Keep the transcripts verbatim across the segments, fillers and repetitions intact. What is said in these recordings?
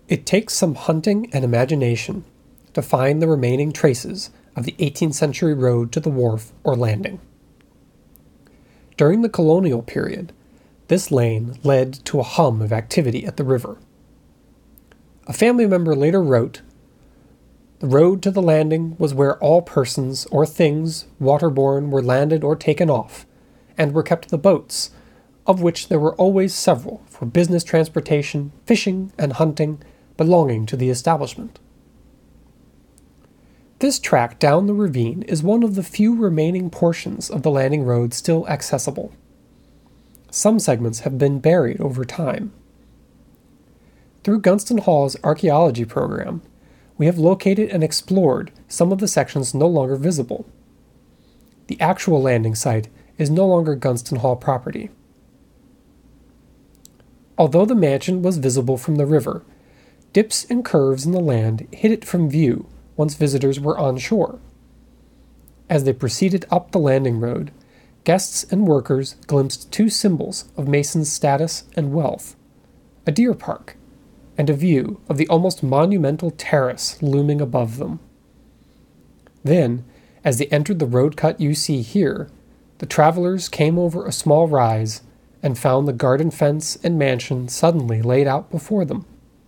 It takes some hunting and imagination to find the remaining traces of the eighteenth century road to the wharf or landing. During the colonial period, this lane led to a hum of activity at the river. A family member later wrote, "The road to the landing was where all persons or things waterborne were landed or taken off, and were kept the boats, of which there were always several for business transportation, fishing, and hunting, belonging to the establishment." This track down the ravine is one of the few remaining portions of the landing road still accessible. Some segments have been buried over time. Through Gunston Hall's archaeology program, we have located and explored some of the sections no longer visible. The actual landing site is no longer Gunston Hall property. Although the mansion was visible from the river, dips and curves in the land hid it from view once visitors were on shore. As they proceeded up the landing road, guests and workers glimpsed two symbols of Mason's status and wealth, a deer park, and a view of the almost monumental terrace looming above them. Then, as they entered the road cut you see here, the travelers came over a small rise and found the garden fence and mansion suddenly laid out before them.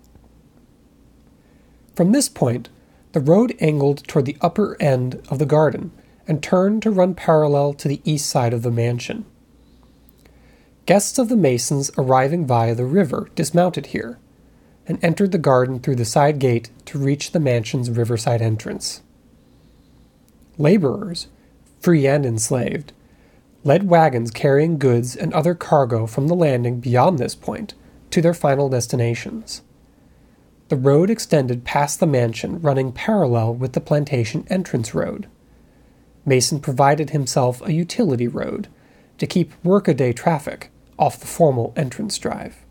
From this point, the road angled toward the upper end of the garden and turned to run parallel to the east side of the mansion. Guests of the Masons arriving via the river dismounted here and entered the garden through the side gate to reach the mansion's riverside entrance. Laborers, free and enslaved, led wagons carrying goods and other cargo from the landing beyond this point to their final destinations. The road extended past the mansion, running parallel with the plantation entrance road. Mason provided himself a utility road to keep workaday traffic off the formal entrance drive.